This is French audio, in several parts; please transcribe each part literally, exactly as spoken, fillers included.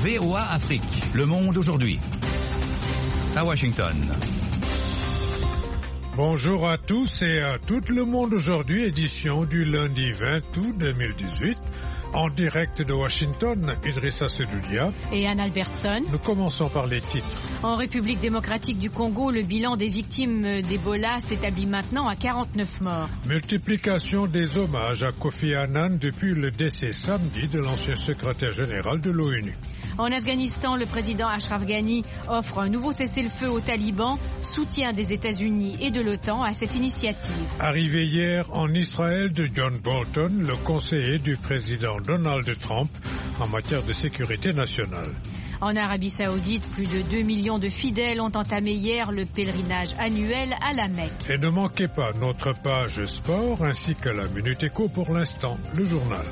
V O A Afrique, Le Monde aujourd'hui. À Washington. Bonjour à tous et à tout le monde aujourd'hui, édition du lundi vingt août deux mille dix-huit. En direct de Washington, Idrissa Sedoudia et Anne Albertson. Nous commençons par les titres. En République démocratique du Congo, le bilan des victimes d'Ebola s'établit maintenant à quarante-neuf morts. Multiplication des hommages à Kofi Annan depuis le décès samedi de l'ancien secrétaire général de l'ONU. En Afghanistan, le président Ashraf Ghani offre un nouveau cessez-le-feu aux talibans, soutien des États-Unis et de l'OTAN à cette initiative. Arrivé hier en Israël de John Bolton, le conseiller du président Donald Trump en matière de sécurité nationale. En Arabie Saoudite, plus de deux millions de fidèles ont entamé hier le pèlerinage annuel à la Mecque. Et ne manquez pas notre page sport ainsi que la Minute Éco pour l'instant, le journal.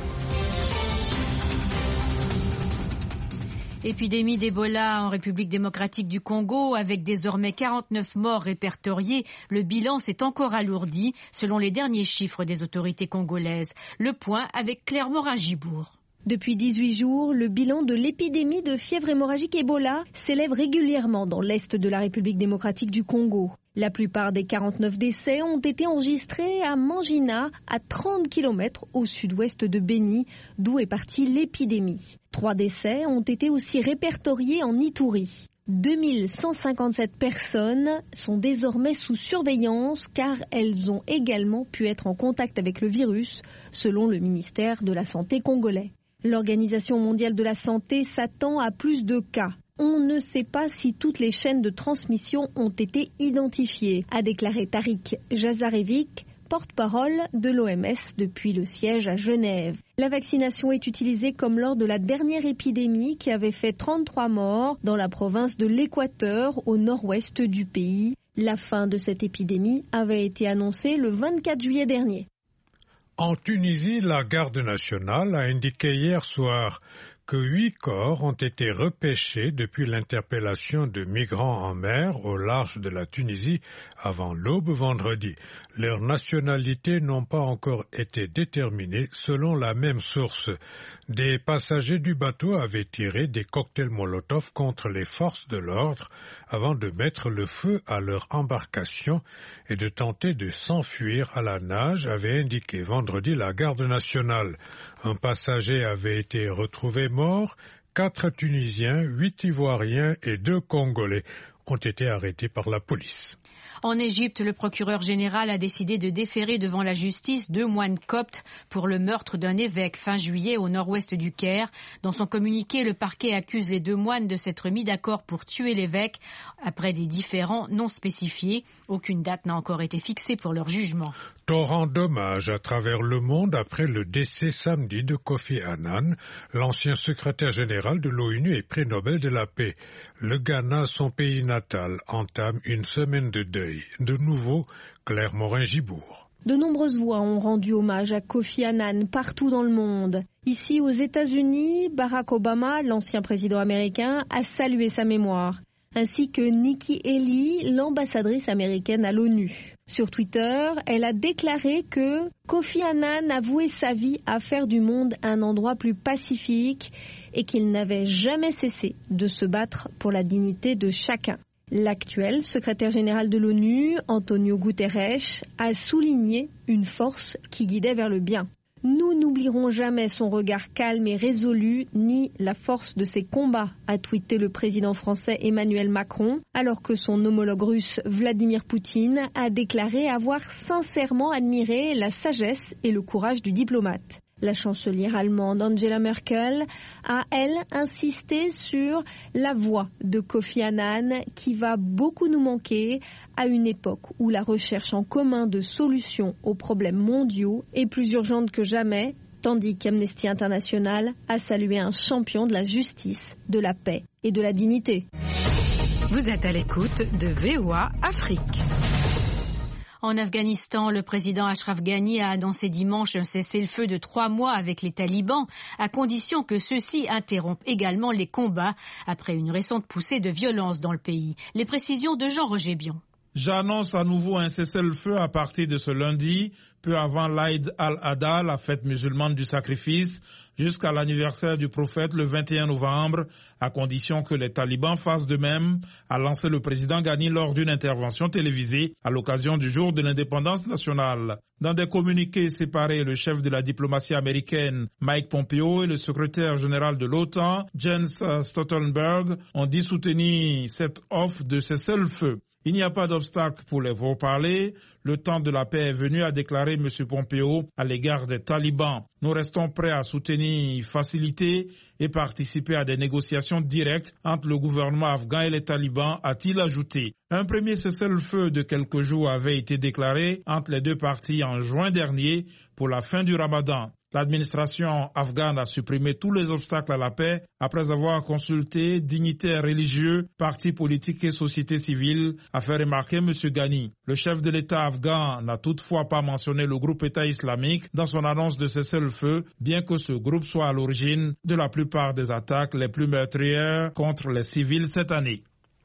Épidémie d'Ebola en République démocratique du Congo, avec désormais quarante-neuf morts répertoriés. Le bilan s'est encore alourdi, selon les derniers chiffres des autorités congolaises. Le point avec Claire Morin-Gibourg. Depuis dix-huit jours, le bilan de l'épidémie de fièvre hémorragique Ebola s'élève régulièrement dans l'est de la République démocratique du Congo. La plupart des quarante-neuf décès ont été enregistrés à Mangina, à trente kilomètres au sud-ouest de Beni, d'où est partie l'épidémie. Trois décès ont été aussi répertoriés en Ituri. deux mille cent cinquante-sept personnes sont désormais sous surveillance car elles ont également pu être en contact avec le virus, selon le ministère de la Santé congolais. L'Organisation mondiale de la santé s'attend à plus de cas. On ne sait pas si toutes les chaînes de transmission ont été identifiées, a déclaré Tariq Jazarevic, porte-parole de l'O M S depuis le siège à Genève. La vaccination est utilisée comme lors de la dernière épidémie qui avait fait trente-trois morts dans la province de l'Équateur au nord-ouest du pays. La fin de cette épidémie avait été annoncée le vingt-quatre juillet dernier. En Tunisie, la garde nationale a indiqué hier soir que huit corps ont été repêchés depuis l'interpellation de migrants en mer au large de la Tunisie avant l'aube vendredi. Leurs nationalités n'ont pas encore été déterminées selon la même source. Des passagers du bateau avaient tiré des cocktails Molotov contre les forces de l'ordre avant de mettre le feu à leur embarcation et de tenter de s'enfuir à la nage, avait indiqué vendredi la garde nationale. Un passager avait été retrouvé mort, quatre Tunisiens, huit Ivoiriens et deux Congolais ont été arrêtés par la police. En Égypte, le procureur général a décidé de déférer devant la justice deux moines coptes pour le meurtre d'un évêque fin juillet au nord-ouest du Caire. Dans son communiqué, le parquet accuse les deux moines de s'être mis d'accord pour tuer l'évêque après des différends non spécifiés. Aucune date n'a encore été fixée pour leur jugement. Torrent d'hommages à travers le monde après le décès samedi de Kofi Annan, l'ancien secrétaire général de l'ONU et prix Nobel de la paix. Le Ghana, son pays natal, entame une semaine de deuil. De nouveau, Claire Morin-Gibourg. De nombreuses voix ont rendu hommage à Kofi Annan partout dans le monde. Ici, aux États-Unis, Barack Obama, l'ancien président américain, a salué sa mémoire, ainsi que Nikki Haley, l'ambassadrice américaine à l'ONU. Sur Twitter, elle a déclaré que Kofi Annan a voué sa vie à faire du monde un endroit plus pacifique et qu'il n'avait jamais cessé de se battre pour la dignité de chacun. L'actuel secrétaire général de l'ONU, Antonio Guterres, a souligné une force qui guidait vers le bien. Nous n'oublierons jamais son regard calme et résolu, ni la force de ses combats, a tweeté le président français Emmanuel Macron, alors que son homologue russe Vladimir Poutine a déclaré avoir sincèrement admiré la sagesse et le courage du diplomate. La chancelière allemande Angela Merkel a, elle, insisté sur la voix de Kofi Annan qui va beaucoup nous manquer à une époque où la recherche en commun de solutions aux problèmes mondiaux est plus urgente que jamais, tandis qu'Amnesty International a salué un champion de la justice, de la paix et de la dignité. Vous êtes à l'écoute de V O A Afrique. En Afghanistan, le président Ashraf Ghani a annoncé dimanche un cessez-le-feu de trois mois avec les talibans, à condition que ceux-ci interrompent également les combats après une récente poussée de violence dans le pays. Les précisions de Jean-Roger Bion. J'annonce à nouveau un cessez-le-feu à partir de ce lundi, peu avant l'Aïd al-Adha, la fête musulmane du sacrifice, jusqu'à l'anniversaire du prophète le vingt et un novembre, à condition que les talibans fassent de même, a lancé le président Ghani lors d'une intervention télévisée à l'occasion du jour de l'indépendance nationale. Dans des communiqués séparés, le chef de la diplomatie américaine, Mike Pompeo, et le secrétaire général de l'OTAN, Jens Stoltenberg, ont dit soutenir cette offre de cessez-le-feu. Il n'y a pas d'obstacle pour les pourparlers. Le temps de la paix est venu, a déclaré M. Pompeo à l'égard des talibans. Nous restons prêts à soutenir, faciliter et participer à des négociations directes entre le gouvernement afghan et les talibans, a-t-il ajouté. Un premier cessez-le-feu de quelques jours avait été déclaré entre les deux parties en juin dernier pour la fin du ramadan. L'administration afghane a supprimé tous les obstacles à la paix après avoir consulté dignitaires religieux, partis politiques et sociétés civiles, a fait remarquer M. Ghani. Le chef de l'État afghan n'a toutefois pas mentionné le groupe État islamique dans son annonce de cessez-le-feu, bien que ce groupe soit à l'origine de la plupart des attaques les plus meurtrières contre les civils cette année.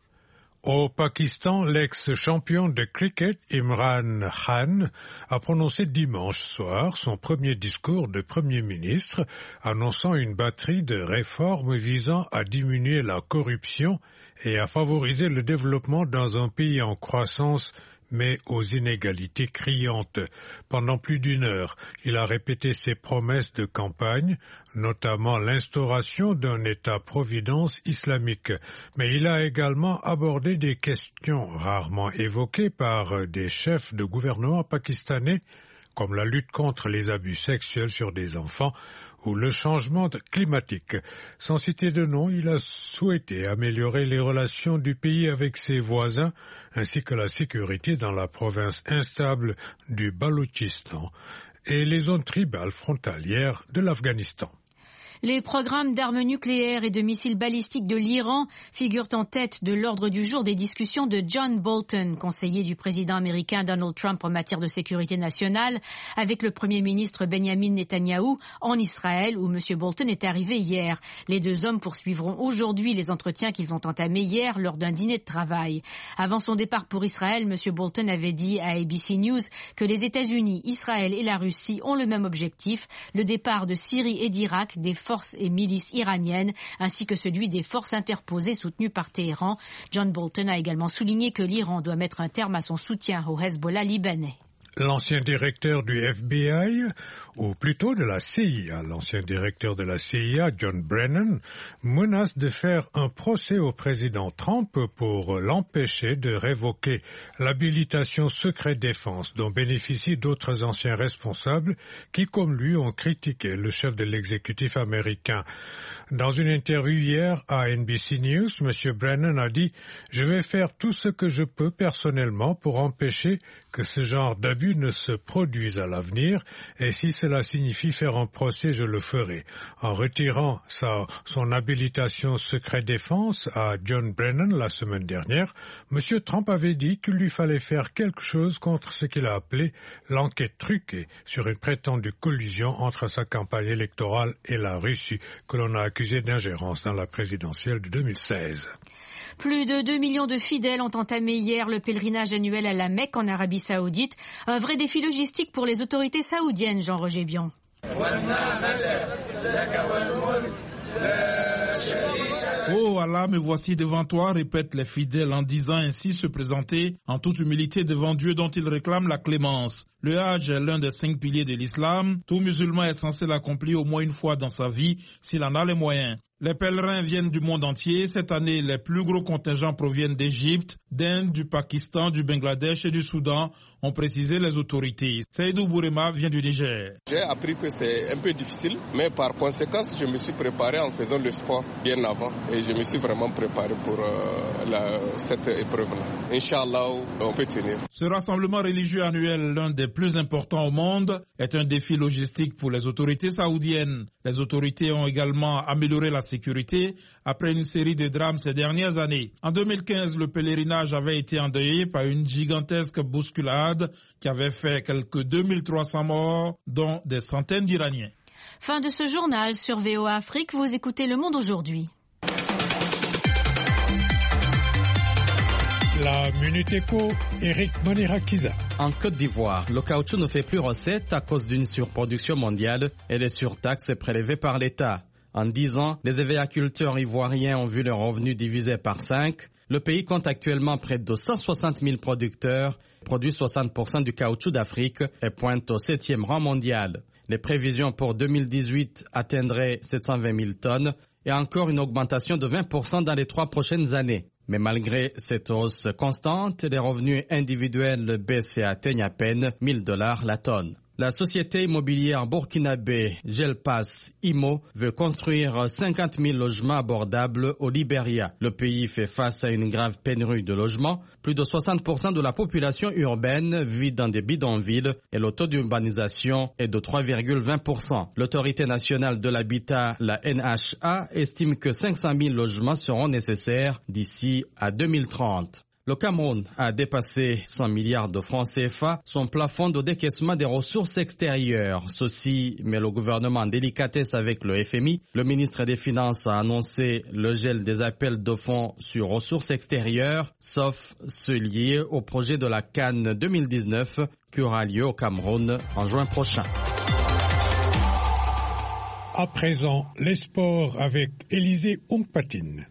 Au Pakistan, l'ex-champion de cricket Imran Khan a prononcé dimanche soir son premier discours de Premier ministre, annonçant une batterie de réformes visant à diminuer la corruption et à favoriser le développement dans un pays en croissance mais aux inégalités criantes. Pendant plus d'une heure, il a répété ses promesses de campagne, notamment l'instauration d'un État-providence islamique. Mais il a également abordé des questions rarement évoquées par des chefs de gouvernement pakistanais, comme la lutte contre les abus sexuels sur des enfants ou le changement climatique. Sans citer de nom, il a souhaité améliorer les relations du pays avec ses voisins, ainsi que la sécurité dans la province instable du Baloutchistan et les zones tribales frontalières de l'Afghanistan. Les programmes d'armes nucléaires et de missiles balistiques de l'Iran figurent en tête de l'ordre du jour des discussions de John Bolton, conseiller du président américain Donald Trump en matière de sécurité nationale, avec le Premier ministre Benjamin Netanyahou en Israël, où M. Bolton est arrivé hier. Les deux hommes poursuivront aujourd'hui les entretiens qu'ils ont entamés hier lors d'un dîner de travail. Avant son départ pour Israël, M. Bolton avait dit à A B C News que les États-Unis, Israël et la Russie ont le même objectif, le départ de Syrie et d'Irak des forces et milices iraniennes, ainsi que celui des forces interposées soutenues par Téhéran. John Bolton a également souligné que l'Iran doit mettre un terme à son soutien au Hezbollah libanais. L'ancien directeur du F B I, ou plutôt de la C I A, l'ancien directeur de la C I A, John Brennan, menace de faire un procès au président Trump pour l'empêcher de révoquer l'habilitation secret défense dont bénéficient d'autres anciens responsables qui, comme lui, ont critiqué le chef de l'exécutif américain. Dans une interview hier à N B C News, M. Brennan a dit « Je vais faire tout ce que je peux personnellement pour empêcher que ce genre d'abus ne se produise à l'avenir, et si cela signifie faire un procès, je le ferai. » En retirant sa, son habilitation secret défense à John Brennan la semaine dernière, M. Trump avait dit qu'il lui fallait faire quelque chose contre ce qu'il a appelé l'enquête truquée sur une prétendue collusion entre sa campagne électorale et la Russie, que l'on a accusé d'ingérence dans la présidentielle de deux mille seize. Plus de deux millions de fidèles ont entamé hier le pèlerinage annuel à la Mecque en Arabie Saoudite. Un vrai défi logistique pour les autorités saoudiennes, Jean-Roger Bion. Oh Allah, me voici devant toi, répètent les fidèles en disant ainsi se présenter en toute humilité devant Dieu dont ils réclament la clémence. Le Hajj est l'un des cinq piliers de l'islam. Tout musulman est censé l'accomplir au moins une fois dans sa vie s'il en a les moyens. Les pèlerins viennent du monde entier. Cette année, les plus gros contingents proviennent d'Égypte, d'Inde, du Pakistan, du Bangladesh et du Soudan, ont précisé les autorités. Seydou Bourema vient du Niger. J'ai appris que c'est un peu difficile, mais par conséquent, je me suis préparé en faisant le sport bien avant. Et je me suis vraiment préparé pour euh, la, cette épreuve-là. Inch'Allah, on peut tenir. Ce rassemblement religieux annuel, l'un des plus importants au monde, est un défi logistique pour les autorités saoudiennes. Les autorités ont également amélioré la sécurité après une série de drames ces dernières années. En deux mille quinze, le pèlerinage avait été endeuillé par une gigantesque bousculade qui avait fait quelques deux mille trois cents morts, dont des centaines d'Iraniens. Fin de ce journal sur V O A Afrique. Vous écoutez Le Monde aujourd'hui. La Minute Éco, Eric Manirakiza. En Côte d'Ivoire, le caoutchouc ne fait plus recette à cause d'une surproduction mondiale et des surtaxes prélevées par l'État. En dix ans, les agriculteurs ivoiriens ont vu leurs revenus divisés par cinq. Le pays compte actuellement près de cent soixante mille producteurs, produit soixante pour cent du caoutchouc d'Afrique et pointe au septième rang mondial. Les prévisions pour deux mille dix-huit atteindraient sept cent vingt mille tonnes et encore une augmentation de vingt pour cent dans les trois prochaines années. Mais malgré cette hausse constante, les revenus individuels baissent et atteignent à peine mille dollars la tonne. La société immobilière burkinabé Gelpass Imo veut construire cinquante mille logements abordables au Libéria. Le pays fait face à une grave pénurie de logements. Plus de soixante pour cent de la population urbaine vit dans des bidonvilles et le taux d'urbanisation est de trois virgule vingt pour cent. L'autorité nationale de l'habitat, la N H A, estime que cinq cent mille logements seront nécessaires d'ici à deux mille trente. Le Cameroun a dépassé cent milliards de francs C F A, son plafond de décaissement des ressources extérieures. Ceci met le gouvernement en délicatesse avec le F M I. Le ministre des Finances a annoncé le gel des appels de fonds sur ressources extérieures, sauf ceux liés au projet de la CAN deux mille dix-neuf qui aura lieu au Cameroun en juin prochain. À présent, les sports avec Élisée Ongpatine.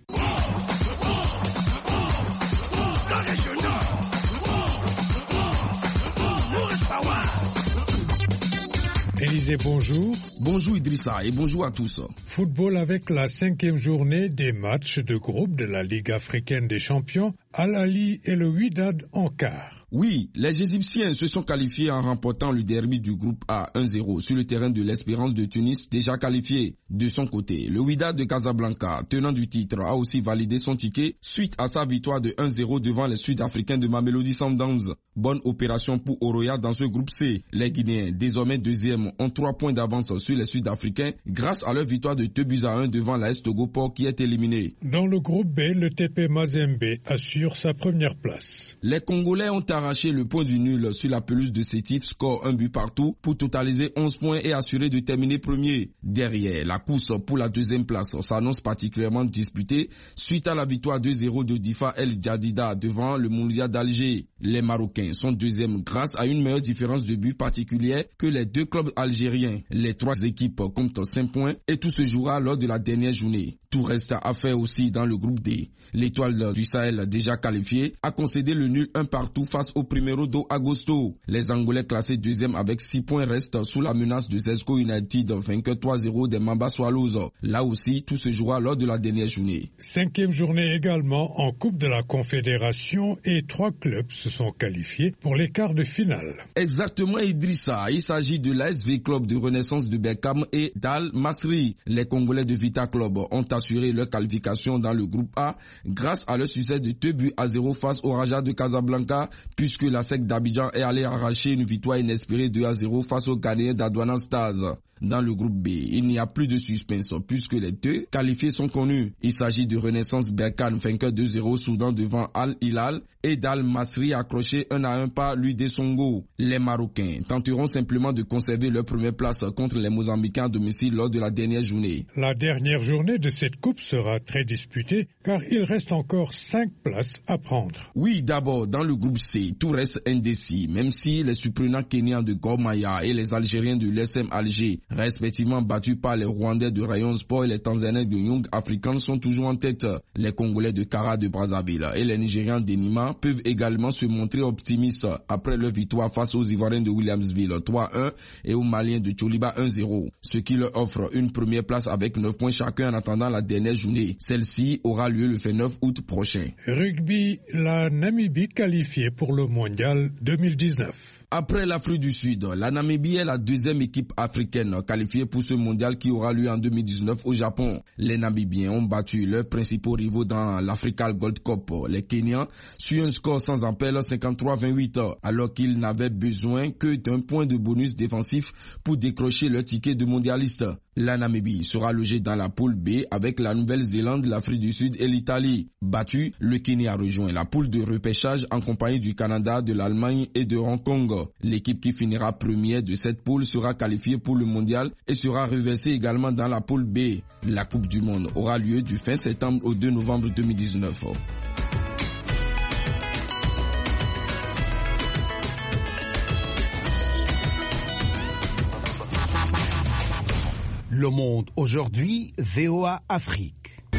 Élisée, bonjour. Bonjour Idrissa et bonjour à tous. Football avec la cinquième journée des matchs de groupe de la Ligue africaine des champions, Al Ahly et le Wydad en quart. Oui, les Égyptiens se sont qualifiés en remportant le derby du groupe A un zéro sur le terrain de l'Espérance de Tunis, déjà qualifié. De son côté, le Wydad de Casablanca, tenant du titre, a aussi validé son ticket suite à sa victoire de un zéro devant les Sud-Africains de Mamelodi Sundowns. Bonne opération pour Oroya dans ce groupe C. Les Guinéens, désormais deuxième, ont trois points d'avance sur les Sud-Africains grâce à leur victoire de deux buts à un devant la S Togoport qui est éliminé. Dans le groupe B, le T P Mazembe assure sa première place. Les Congolais ont arraché le point du nul sur la pelouse de Sétif, score un but partout pour totaliser onze points et assurer de terminer premier. Derrière, la course pour la deuxième place s'annonce particulièrement disputée suite à la victoire deux zéro de Difa El Jadida devant le Mouloudia d'Alger. Les Marocains sont deuxièmes grâce à une meilleure différence de but particulière que les deux clubs algériens. Les trois équipes comptent cinq points et tout se jouera lors de la dernière journée. Tout reste à faire aussi dans le groupe D. L'étoile du Sahel, déjà qualifiée, a concédé le nul un partout face au Primeiro do Agosto. Les Angolais classés deuxième avec six points restent sous la menace de Zesco United, vainqueur trois zéro des Mamba Swallows. Là aussi, tout se jouera lors de la dernière journée. Cinquième journée également en Coupe de la Confédération et trois clubs se sont qualifiés pour les quarts de finale. Exactement Idrissa, il s'agit de l'A S V Club de Renaissance de Berkane et d'Al Masri. Les Congolais de Vita Club ont assuré leur qualification dans le groupe A grâce à leur succès de deux buts à zéro face au Raja de Casablanca, puisque la S E C d'Abidjan est allée arracher une victoire inespérée deux à zéro face aux Ghanéens d'Adouana Stars. Dans le groupe B, il n'y a plus de suspense puisque les deux qualifiés sont connus. Il s'agit de Renaissance Berkane, vainqueur deux zéro Soudan devant Al Hilal et d'Al Masri accroché un à un par l'U D Songo. Les Marocains tenteront simplement de conserver leur première place contre les Mozambicains à domicile lors de la dernière journée. La dernière journée de cette coupe sera très disputée car il reste encore cinq places à prendre. Oui, d'abord, dans le groupe C, tout reste indécis, même si les surprenants Kenyans de Gor Mahia et les Algériens de l'S M Alger, respectivement battus par les Rwandais de Rayon Sport et les Tanzaniens de Young African, sont toujours en tête. Les Congolais de Kara de Brazzaville et les Nigérians d'Enima peuvent également se montrer optimistes après leur victoire face aux Ivoiriens de Williamsville trois un et aux Maliens de Tcholiba un zéro, ce qui leur offre une première place avec neuf points chacun en attendant la dernière journée. Celle-ci aura lieu le vingt-neuf août prochain. Rugby, la Namibie qualifiée pour le mondial deux mille dix-neuf. Après l'Afrique du Sud, la Namibie est la deuxième équipe africaine qualifiée pour ce mondial qui aura lieu en deux mille dix-neuf au Japon. Les Namibiens ont battu leurs principaux rivaux dans l'Africa Gold Cup, les Kenyans, sur un score sans appel cinquante-trois à vingt-huit, alors qu'ils n'avaient besoin que d'un point de bonus défensif pour décrocher leur ticket de mondialiste. La Namibie sera logée dans la poule B avec la Nouvelle-Zélande, l'Afrique du Sud et l'Italie. Battu, le Kenya rejoint la poule de repêchage en compagnie du Canada, de l'Allemagne et de Hong Kong. L'équipe qui finira première de cette poule sera qualifiée pour le mondial et sera reversée également dans la poule B. La Coupe du Monde aura lieu du fin septembre au deux novembre deux mille dix-neuf. Le Monde aujourd'hui, V O A Afrique.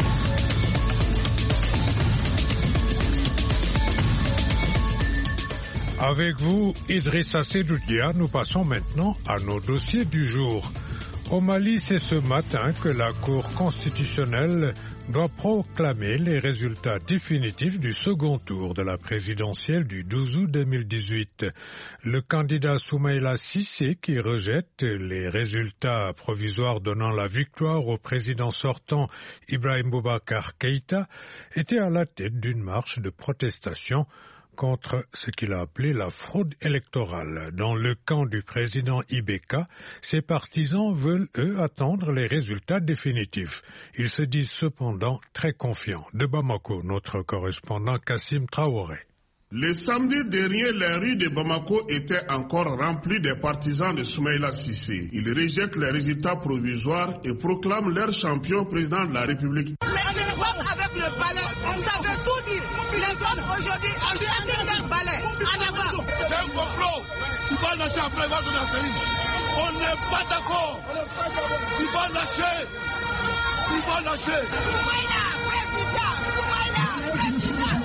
Avec vous, Idrissa Seydoudia, nous passons maintenant à nos dossiers du jour. Au Mali, c'est ce matin que la Cour constitutionnelle doit proclamer les résultats définitifs du second tour de la présidentielle du douze août deux mille dix-huit. Le candidat Soumaïla Cissé, qui rejette les résultats provisoires donnant la victoire au président sortant Ibrahim Boubacar Keïta, était à la tête d'une marche de protestation contre ce qu'il a appelé la fraude électorale. Dans le camp du président Ibeka, ses partisans veulent, eux, attendre les résultats définitifs. Ils se disent cependant très confiants. De Bamako, notre correspondant Kassim Traoré. Le samedi dernier, les rues de Bamako étaient encore remplies des partisans de Soumaïla Cissé. Ils rejettent les résultats provisoires et proclament leur champion président de la République. Mais les votes avec le balai, ça veut tout dire. Les votes aujourd'hui, aujourd'hui, avec le balai, en avant. C'est un complot. Tu vas lâcher après le vote de la série. On n'est pas d'accord. Tu vas lâcher. Tu vas lâcher. Soumaïla, président. Soumaïla, président.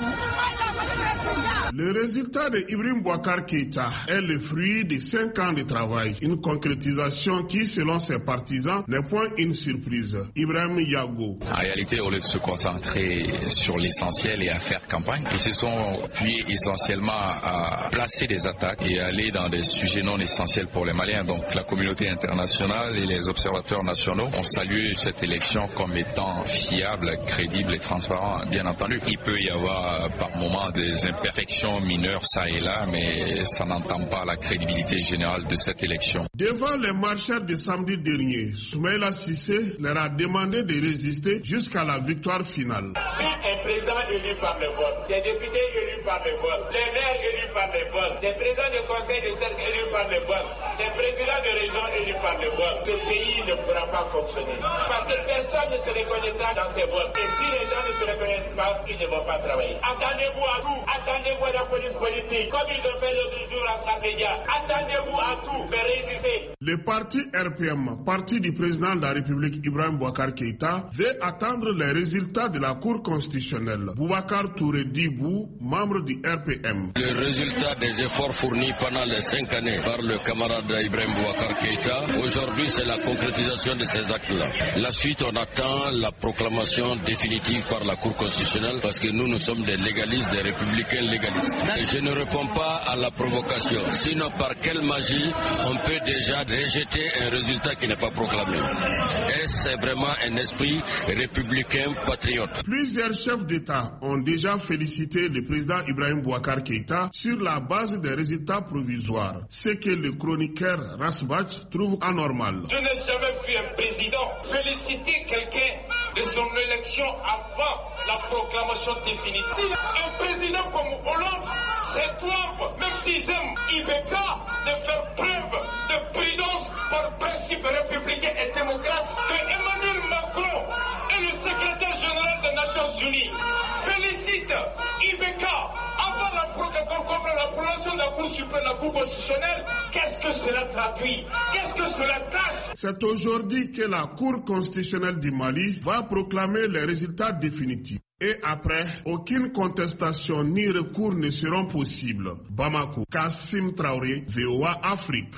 Le résultat de Ibrahim Boubacar Keïta est le fruit de cinq ans de travail. Une concrétisation qui, selon ses partisans, n'est point une surprise. Ibrahim Yago. En réalité, au lieu de se concentrer sur l'essentiel et à faire campagne, ils se sont appuyés essentiellement à placer des attaques et aller dans des sujets non essentiels pour les Maliens. Donc la communauté internationale et les observateurs nationaux ont salué cette élection comme étant fiable, crédible et transparente. Bien entendu, il peut y avoir par moments des imperfections mineures ça et là, mais ça n'entame pas la crédibilité générale de cette élection. Devant les marcheurs de samedi dernier, Soumaïla Cissé leur a demandé de résister jusqu'à la victoire finale. Si un président élu par le vote, des députés élus par le vote, des maires élus par le vote, des présidents de conseil de cercle élus par le vote, des présidents de région élus par le vote, ce pays ne pourra pas fonctionner. Parce que personne ne se reconnaîtra dans ces votes. Et si les gens ne se reconnaissent pas, ils ne vont pas travailler. Attendez-vous à tout. Attendez-vous à la police politique, comme ils ont fait l'autre jour à Saint-Média. Attendez-vous à tout, mais résistez. Le parti R P M, parti du président de la République Ibrahim Boubacar Keïta, veut attendre les résultats de la Cour constitutionnelle. Boubacar Touré Dibou, membre du R P M. Le résultat des efforts fournis pendant les cinq années par le camarade Ibrahim Boubacar Keïta, aujourd'hui c'est la concrétisation de ces actes-là. La suite, on attend la proclamation définitive par la Cour constitutionnelle parce que nous, nous sommes des légalistes, des républicains légalistes. Et je ne réponds pas à la provocation. Sinon, par quelle magie on peut déjà rejeter un résultat qui n'est pas proclamé? Et c'est vraiment un esprit républicain patriote. Plusieurs chefs d'État ont déjà félicité le président Ibrahim Boubacar Keïta sur la base des résultats provisoires, ce que le chroniqueur Rasbach trouve anormal. Je n'ai jamais vu un président féliciter quelqu'un de son élection avant la proclamation définitive. Un président comme Hollande se trompe, même s'ils aiment Ibeka, de faire preuve de prudence par principe républicain et démocrate. Que Emmanuel Macron et le secrétaire général des Nations Unies félicitent Ibeka avant la proclamation de la Cour suprême, la Cour constitutionnelle. Qu'est-ce que cela traduit? Qu'est-ce que cela cache? C'est aujourd'hui que la Cour constitutionnelle du Mali va proclamer les résultats définitifs. Et après, aucune contestation ni recours ne seront possibles. Bamako, Kassim Traoré, V O A Afrique.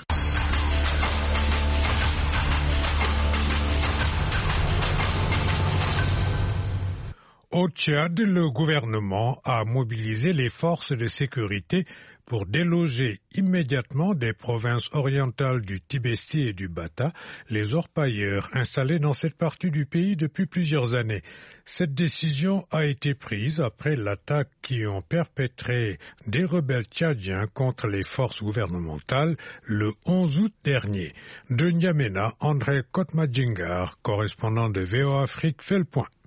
Au Tchad, le gouvernement a mobilisé les forces de sécurité pour déloger immédiatement des provinces orientales du Tibesti et du Bata les orpailleurs installés dans cette partie du pays depuis plusieurs années. Cette décision a été prise après l'attaque qui ont perpétré des rebelles tchadiens contre les forces gouvernementales le onze août dernier. De N'Djamena, André Kotmadjingar, correspondant de V O A Afrique, fait le point.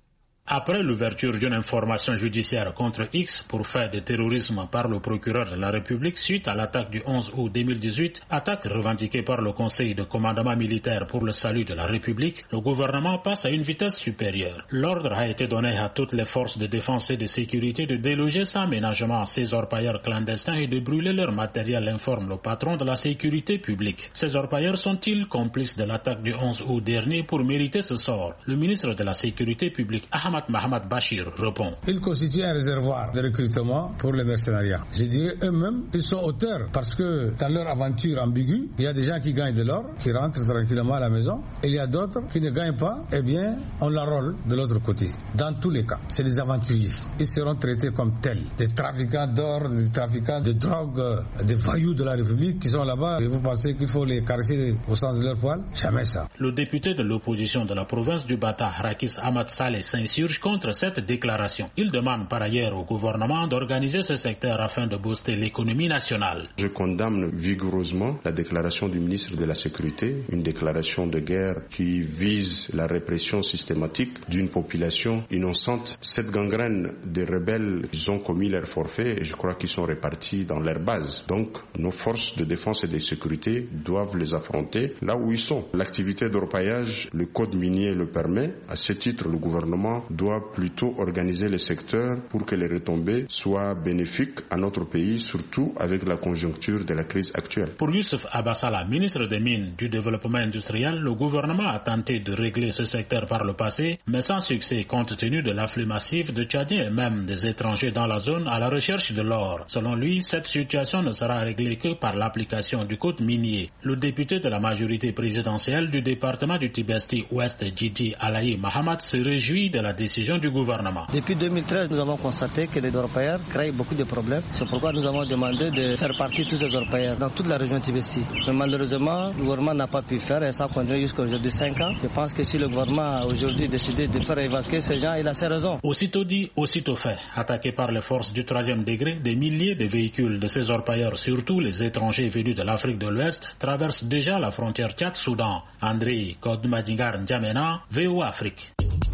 Après l'ouverture d'une information judiciaire contre X pour fait de terrorisme par le procureur de la République suite à l'attaque du onze août deux mille dix-huit, attaque revendiquée par le Conseil de commandement militaire pour le salut de la République, le gouvernement passe à une vitesse supérieure. L'ordre a été donné à toutes les forces de défense et de sécurité de déloger sans ménagement ces orpailleurs clandestins et de brûler leur matériel, informe le patron de la sécurité publique. Ces orpailleurs sont-ils complices de l'attaque du onze août dernier pour mériter ce sort? Le ministre de la Sécurité publique, Ahmad Mohamed Bachir, répond. Ils constituent un réservoir de recrutement pour les mercenariats. Je dirais eux-mêmes, ils sont auteurs parce que dans leur aventure ambiguë, il y a des gens qui gagnent de l'or, qui rentrent tranquillement à la maison, et il y a d'autres qui ne gagnent pas, eh bien, on l'enrôle de l'autre côté. Dans tous les cas, c'est des aventuriers. Ils seront traités comme tels. Des trafiquants d'or, des trafiquants de drogue, des voyous de la République qui sont là-bas. Et vous pensez qu'il faut les caresser au sens de leur poil? Jamais ça. Le député de l'opposition de la province du Bata, Rakis Ahmad Saleh, s'insurge contre cette déclaration. Il demande par ailleurs au gouvernement d'organiser ce secteur afin de booster l'économie nationale. Je condamne vigoureusement la déclaration du ministre de la Sécurité, une déclaration de guerre qui vise la répression systématique d'une population innocente. Cette gangrène des rebelles, ils ont commis leur forfait et je crois qu'ils sont répartis dans leur base. Donc, nos forces de défense et de sécurité doivent les affronter là où ils sont. L'activité d'orpaillage, le code minier le permet. À ce titre, le gouvernement doit plutôt organiser les secteurs pour que les retombées soient bénéfiques à notre pays, surtout avec la conjoncture de la crise actuelle. Pour Youssef Abassala, ministre des Mines, du Développement industriel, le gouvernement a tenté de régler ce secteur par le passé, mais sans succès compte tenu de l'afflux massif de Tchadiens et même des étrangers dans la zone à la recherche de l'or. Selon lui, cette situation ne sera réglée que par l'application du code minier. Le député de la majorité présidentielle du département du Tibesti-Ouest, Djidji Alaï Mahamad, se réjouit de la décision du gouvernement. Depuis deux mille treize, nous avons constaté que les orpailleurs créent beaucoup de problèmes. C'est pourquoi nous avons demandé de faire partie de tous ces orpailleurs dans toute la région Tibesti. Mais malheureusement, le gouvernement n'a pas pu faire et ça a continué jusqu'à aujourd'hui cinq ans. Je pense que si le gouvernement a aujourd'hui décidé de faire évacuer ces gens, il a ses raisons. Aussitôt dit, aussitôt fait. Attaqués par les forces du troisième degré, des milliers de véhicules de ces orpailleurs, surtout les étrangers venus de l'Afrique de l'Ouest, traversent déjà la frontière Tchad-Soudan. André Kodmadingar N'Djamena, V O A Afrique.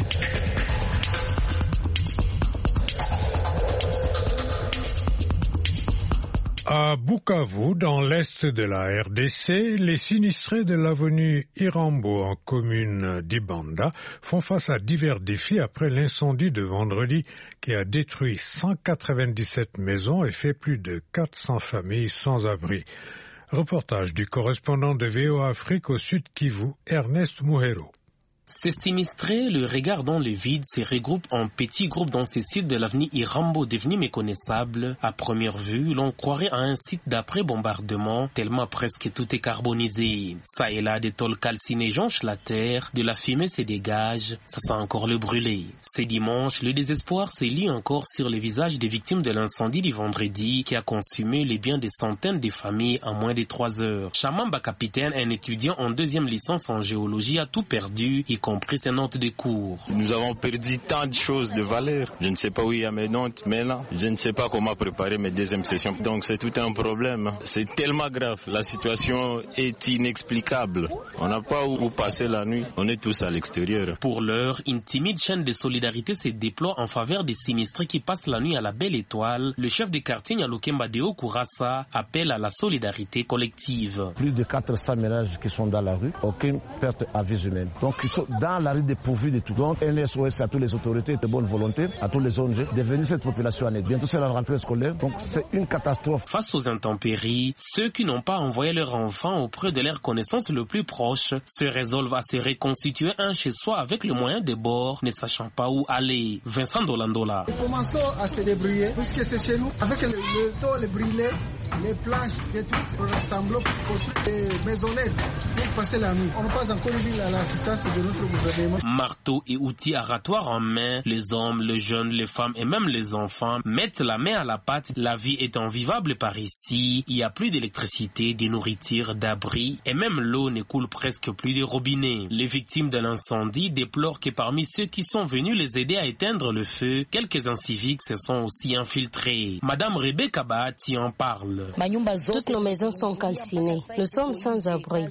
À Bukavu, dans l'est de la R D C, les sinistrés de l'avenue Irambo en commune d'Ibanda font face à divers défis après l'incendie de vendredi qui a détruit cent quatre-vingt-dix-sept maisons et fait plus de quatre cents familles sans abri. Reportage du correspondant de V O A Afrique au Sud Kivu, Ernest Muhero. Ces sinistrés, le regard dans le vide, se regroupent en petits groupes dans ces sites de l'avenue Irambo devenu méconnaissable. À première vue, l'on croirait à un site d'après-bombardement, tellement presque tout est carbonisé. Ça et là, des tôles calcinées jonchent la terre, de la fumée se dégage, ça sent encore le brûler. Ce dimanche, le désespoir se lit encore sur les visages des victimes de l'incendie du vendredi qui a consumé les biens des centaines de familles en moins de trois heures. Chamamba Capitaine, un étudiant en deuxième licence en géologie, a tout perdu, y compris ses notes de cours. Nous avons perdu tant de choses de valeur. Je ne sais pas où il y a mes notes, mais là, je ne sais pas comment préparer mes deuxièmes sessions. Donc c'est tout un problème. C'est tellement grave. La situation est inexplicable. On n'a pas où passer la nuit. On est tous à l'extérieur. Pour l'heure, une timide chaîne de solidarité se déploie en faveur des sinistrés qui passent la nuit à la Belle Étoile. Le chef de quartier Nyalokemba Deo Kourassa appelle à la solidarité collective. Plus de quatre cents ménages qui sont dans la rue, aucune perte à vie humaine. Donc ils sont dans la rue dépourvus de tout. Donc N S O S à toutes les autorités de bonne volonté, à tous les O N G, de venir cette population en aide. Bientôt c'est la rentrée scolaire, donc c'est une catastrophe. Face aux intempéries, ceux qui n'ont pas envoyé leurs enfants auprès de leurs connaissances le plus proche se résolvent à se reconstituer un chez soi avec le moyen de bord, ne sachant pas où aller. Vincent Dolandola. Nous commençons à se débrouiller, puisque c'est chez nous, avec le, le tôle brûlé, les planches détruites, on rassemble pour construire des maisonnettes pour passer la nuit. On n'a pas encore vu l'assistance de notre gouvernement. Marteau et outils aratoires en main, les hommes, les jeunes, les femmes et même les enfants mettent la main à la pâte. La vie est invivable par ici. Il n'y a plus d'électricité, de nourriture, d'abri et même l'eau ne coule presque plus des robinets. Les victimes de l'incendie déplorent que parmi ceux qui sont venus les aider à éteindre le feu, quelques inciviques se sont aussi infiltrés. Madame Rebecca Bahati en parle. Toutes nos maisons sont calcinées. Nous sommes sans abri. Les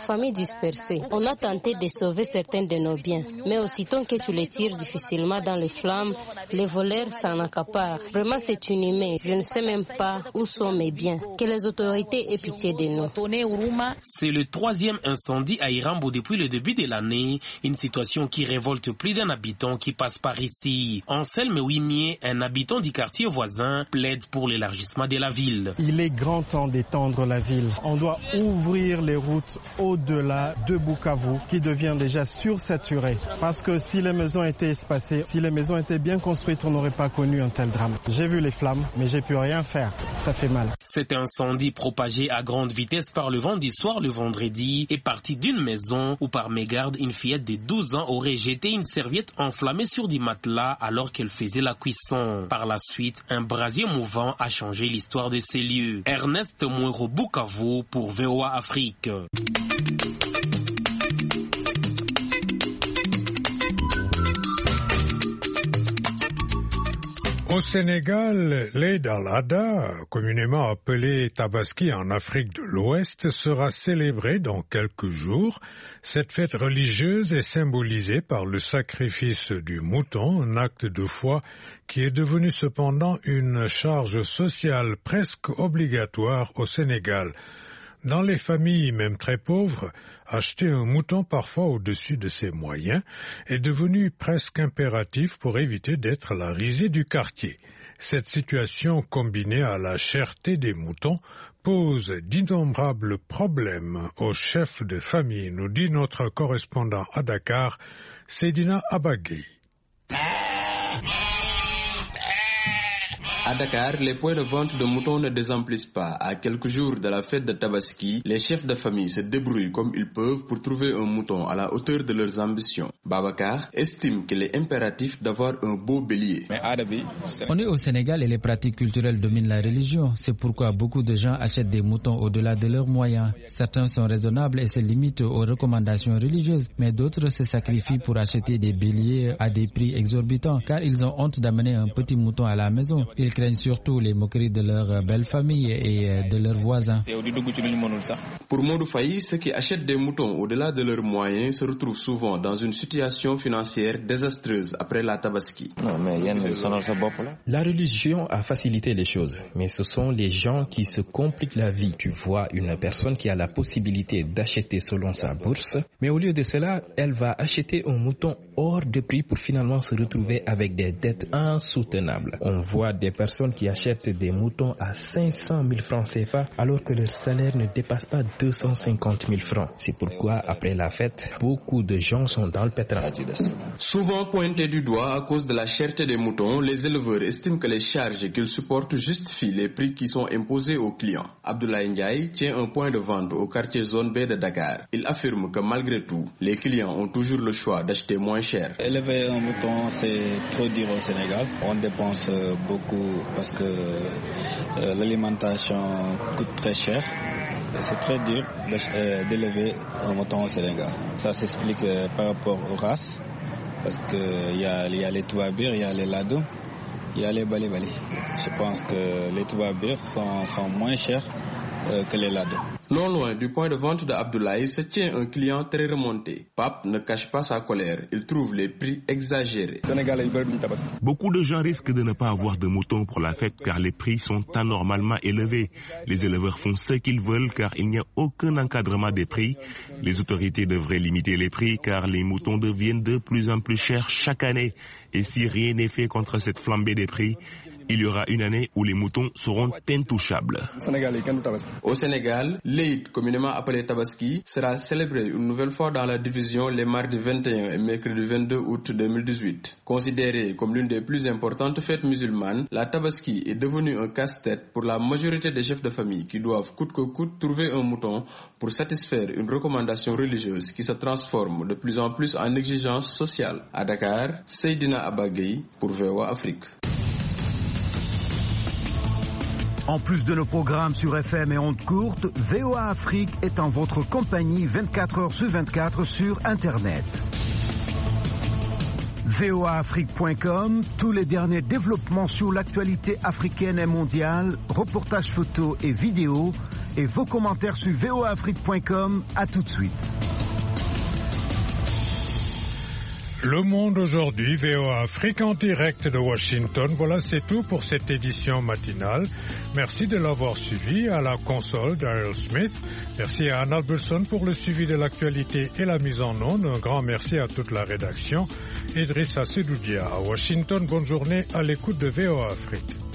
familles dispersées. On a tenté de sauver certains de nos biens, mais aussitôt que tu les tires difficilement dans les flammes, les voleurs s'en accaparent. Vraiment, c'est inhumain. Je ne sais même pas où sont mes biens. Que les autorités aient pitié de nous. C'est le troisième incendie à Irambo depuis le début de l'année, une situation qui révolte plus d'un habitant qui passe par ici. Anselme Ouimier, un habitant du quartier voisin, plaide pour l'élargissement de la ville. Il est grand temps d'étendre la ville. On doit ouvrir les routes au-delà de Bukavu qui devient déjà sursaturé. Parce que si les maisons étaient espacées, si les maisons étaient bien construites, on n'aurait pas connu un tel drame. J'ai vu les flammes, mais j'ai pu rien faire. Ça fait mal. Cet incendie propagé à grande vitesse par le vent du soir le vendredi est parti d'une maison où par mégarde une fillette de douze ans aurait jeté une serviette enflammée sur du matelas alors qu'elle faisait la cuisson. Par la suite, un brasier mouvant a changé l'histoire de ces lieux. Ernest Mouero Bukavu pour V O A Afrique. Au Sénégal, l'Eid al-Adha, communément appelée Tabaski en Afrique de l'Ouest, sera célébrée dans quelques jours. Cette fête religieuse est symbolisée par le sacrifice du mouton, un acte de foi qui est devenu cependant une charge sociale presque obligatoire au Sénégal. Dans les familles, même très pauvres, acheter un mouton parfois au-dessus de ses moyens est devenu presque impératif pour éviter d'être la risée du quartier. Cette situation, combinée à la cherté des moutons, pose d'innombrables problèmes aux chefs de famille, nous dit notre correspondant à Dakar, Seydina Abagui. À Dakar, les points de vente de moutons ne désemplissent pas. À quelques jours de la fête de Tabaski, les chefs de famille se débrouillent comme ils peuvent pour trouver un mouton à la hauteur de leurs ambitions. Babacar estime qu'il est impératif d'avoir un beau bélier. On est au Sénégal et les pratiques culturelles dominent la religion. C'est pourquoi beaucoup de gens achètent des moutons au-delà de leurs moyens. Certains sont raisonnables et se limitent aux recommandations religieuses, mais d'autres se sacrifient pour acheter des béliers à des prix exorbitants, car ils ont honte d'amener un petit mouton à la maison. Ils craignent surtout les moqueries de leur belle famille et de leurs voisins. Pour Modou Faye, ceux qui achètent des moutons au-delà de leurs moyens se retrouvent souvent dans une situation financière désastreuse après la Tabaski. La religion a facilité les choses, mais ce sont les gens qui se compliquent la vie. Tu vois une personne qui a la possibilité d'acheter selon sa bourse, mais au lieu de cela, elle va acheter un mouton hors de prix pour finalement se retrouver avec des dettes insoutenables. On voit des personnes qui achètent des moutons à cinq cent mille francs C F A alors que leur salaire ne dépasse pas deux cent cinquante mille francs. C'est pourquoi, après la fête, beaucoup de gens sont dans le pétrin. Souvent pointés du doigt à cause de la cherté des moutons, les éleveurs estiment que les charges qu'ils supportent justifient les prix qui sont imposés aux clients. Abdoulaye Ndiaye tient un point de vente au quartier zone B de Dakar. Il affirme que malgré tout, les clients ont toujours le choix d'acheter moins cher. Élever un mouton, c'est trop dur au Sénégal. On dépense beaucoup parce que euh, l'alimentation coûte très cher. C'est très dur d'élever un mouton au Sénégal. Ça s'explique euh, par rapport aux races, parce qu'il y a, y a les Touabir, il y a les Lado, il y a les Bali-Bali. Je pense que les Touabir sont, sont moins chers euh, que les Lado. Non loin du point de vente de Abdoulaye se tient un client très remonté. Pape ne cache pas sa colère. Il trouve les prix exagérés. Beaucoup de gens risquent de ne pas avoir de moutons pour la fête car les prix sont anormalement élevés. Les éleveurs font ce qu'ils veulent car il n'y a aucun encadrement des prix. Les autorités devraient limiter les prix car les moutons deviennent de plus en plus chers chaque année. Et si rien n'est fait contre cette flambée des prix, il y aura une année où les moutons seront intouchables. Au Sénégal, l'Eid, communément appelé Tabaski, sera célébré une nouvelle fois dans la division les mardis vingt et un et mercredi vingt-deux août deux mille dix-huit. Considérée comme l'une des plus importantes fêtes musulmanes, la Tabaski est devenue un casse-tête pour la majorité des chefs de famille qui doivent coûte que coûte trouver un mouton pour satisfaire une recommandation religieuse qui se transforme de plus en plus en exigence sociale. À Dakar, Seydina Abagui pour V O A Afrique. En plus de nos programmes sur F M et ondes courtes, V O A Afrique est en votre compagnie vingt-quatre heures sur vingt-quatre sur Internet. V O A Afrique point com, tous les derniers développements sur l'actualité africaine et mondiale, reportages photos et vidéos, et vos commentaires sur V O A Afrique point com. À tout de suite. Le Monde aujourd'hui, V O A Afrique en direct de Washington. Voilà, c'est tout pour cette édition matinale. Merci de l'avoir suivi. À la console, Daryl Smith. Merci à Anne Alberson pour le suivi de l'actualité et la mise en onde. Un grand merci à toute la rédaction. Idrissa Sedoudia à Washington. Bonne journée à l'écoute de V O A Afrique.